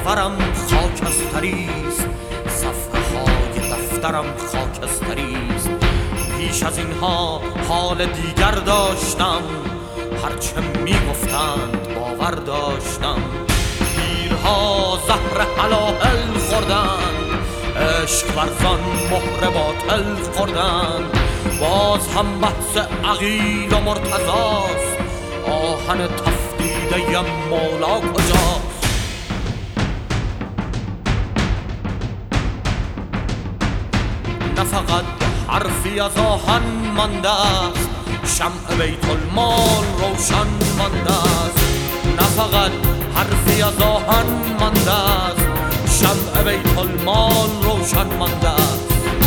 سفرم خاکستریست، صفحه های دفترم خاکستریست. پیش از اینها حال دیگر داشتم، هرچه میگفتند باور داشتم. پیرها زهر هلاهل خوردند، عشق ورزان مهر باطل خوردند. باز هم بحث عقیل و مرتضاست، آهن تفدیده مولا کجاست؟ نه فقط حرفی از آهن مانده است، شمع بیت المال روشن مانده است. نه فقط حرفی از آهن مانده است، شمع بیت المال روشن مانده است.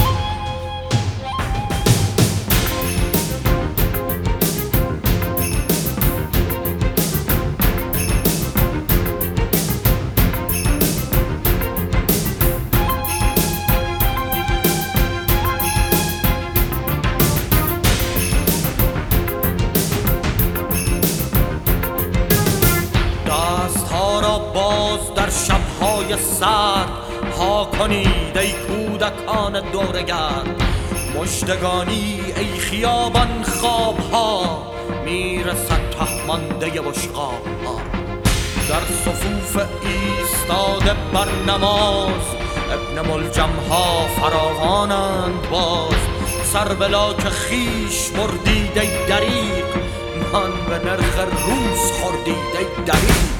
باز در شب‌های سرد ها کنید ای کودکان دورگرد. مژدگانی ای خیابان خواب‌ها، میرسد ته مانده بشقاب‌ها. در صفوف ایستاده بر نماز، ابن ملجم‌ها فراوانند باز. سر بلا که خیش بردید ای دریغ، نان به نرخ روز خوردید ای دریغ.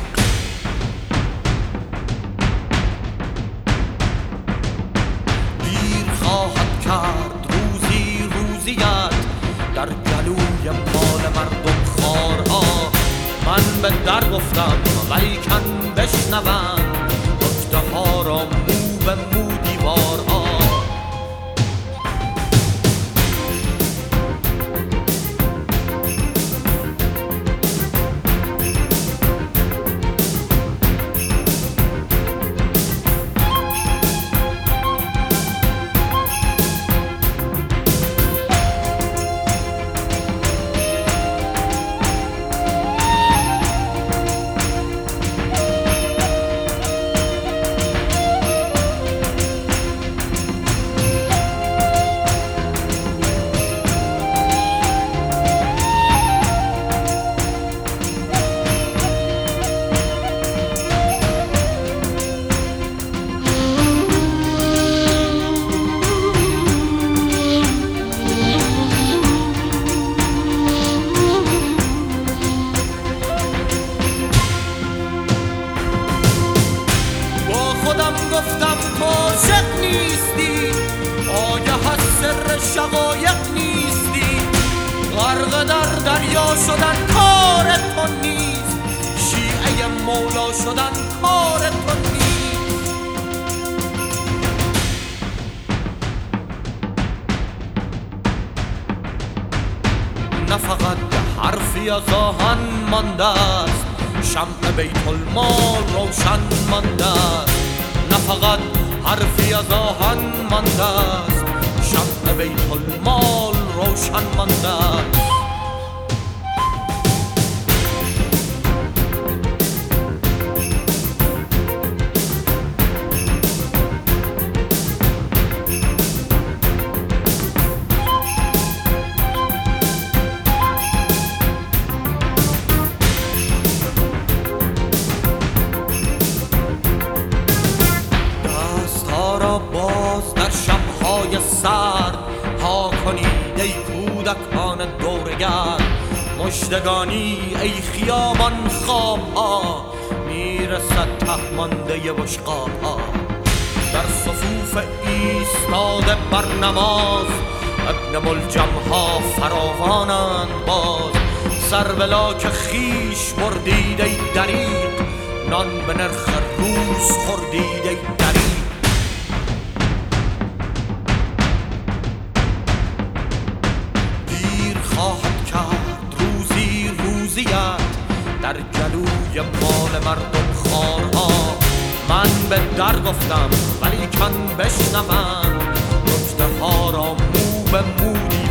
در گلوی مال مردم خارها، من به در گفتم ولیکن بشنوند، گفته ها را مو به مو دیوارها. گفتم عاشق نیستی، آگه از سر شقایق نیستی. غرق در دریا شدن کار تو نیست، شیعه مولا شدن کار تو نیست. نه فقط حرفی از آهن مانده است، شمع بیت المال روشن مانده است. نه فقط حرفی از آهن مانده است، شمع بیت المال روشن مانده است. باز در شب‌های سرد ها کنید ای کودکان دورگرد. مژدگانی ای خیابان خواب‌ها، میرسد ته مانده بشقاب‌ها. در صفوف ایستاده بر نماز، ابن ملجم‌ها فراوانند باز. سر بلا که خیش بردید ای دریغ، نان به نرخ روز خوردید ای دریغ. خواهد کرد روزی روزیت، در گلوی مال مردم خارها. من به در گفتم ولیکن بشنوند، گفته ها را مو به مو